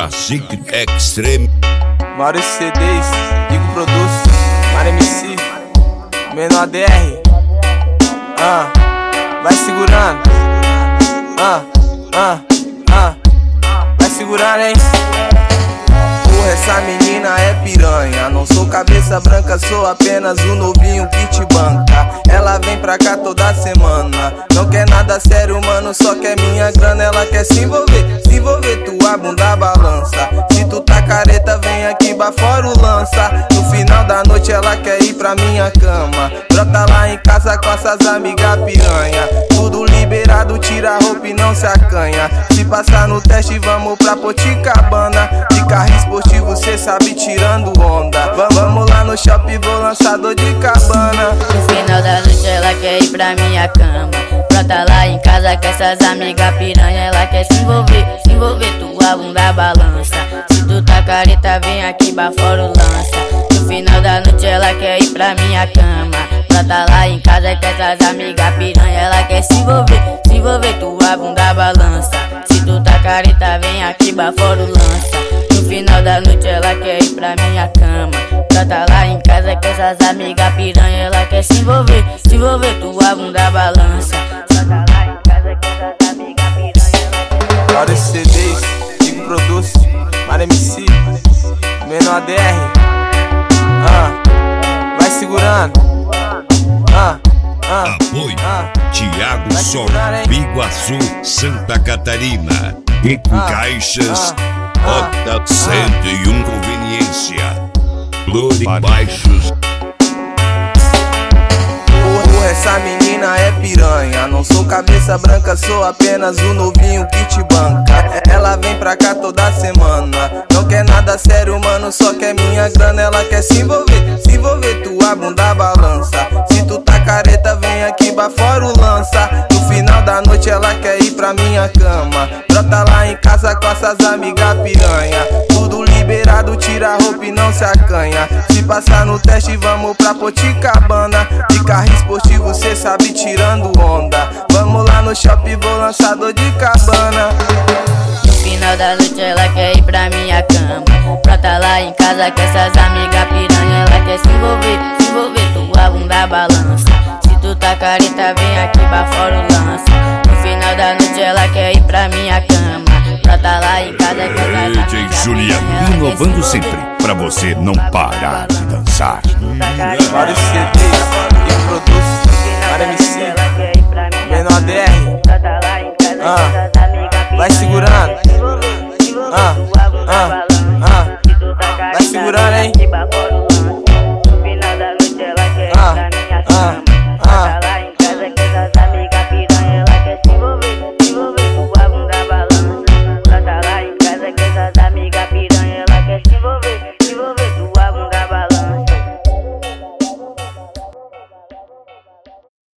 Cacique Extreme. Maurício CDs, Digo Produz, Mara MC, Menor DR. Vai segurando. Vai segurando, hein? Porra, essa menina é piranha. Não sou cabeça branca, sou apenas um novinho que te banca. Ela vem pra cá toda semana. Não quer nada sério, mano, só quer minha grana. Ela quer se envolver, tua bunda balança. Se tu tá careta, vem aqui bafora o lança. No final da noite ela quer ir pra minha cama. Brota lá em casa com essas amigas piranha. Tudo liberado, tira a roupa e não se acanha. Se passar no teste, vamos pra Poticabana. De carro esportivo, cê sabe, tirando onda. Vamos lá no shopping, vou lançar dor de cabana. No final da noite ela quer ir pra minha cama. Brota lá em casa com essas amigas piranha. Ela quer se envolver, tua bunda balança. Se tu tá careta, vem aqui bafora o lança. No final da noite ela quer ir pra minha cama. Brota lá em casa com essas amigas piranha. Ela quer se envolver, tua bunda balança. Se tu tá careta, vem aqui bafora o lança. No final da noite ela quer ir pra minha cama. Brota lá em casa com essas amigas piranha. Ela quer se envolver, tua bunda balança. Brota lá em casa com essas amigas piranha. Maurício CDs, Digo Produz, Mara MC, Menor DR. Vai segurando. Apoio Thiago Sol, Biguaçu, Santa Catarina. Rico Caixas, Rota 101 Conveniência, Baixos. Porra, essa menina é piranha. Não sou cabeça branca, sou apenas um novinho que te banca. Ela vem pra cá toda semana. Não quer nada sério, mano, só quer minha grana. Ela quer se envolver, tua bunda balança. Se tu tá careta, vem aqui bafora o lança. No final da noite ela quer ir pra minha cama. Brota lá em casa com essas amigas piranha. Tudo liberado, tira a roupa e não se acanha. Se passar no teste, vamos pra Poticabana. De carro esportivo, cê sabe, tirando onda. Vamos lá no shopping, vou lançar dor de cabana. No final da noite ela quer ir pra minha cama. Brota lá em casa com essas amigas piranha. Ela quer se envolver, tua bunda balança. Se tu tá careta, vem aqui bafora o lança. No final da noite ela quer ir pra minha cama. Brota lá em casa com essas amigas DJ Juliano, inovando sempre, pra você não parar de dançar. Maurício CDs, Digo Produz, Mara MC, Menor DR. Vai segurando. Vai segurando, hein?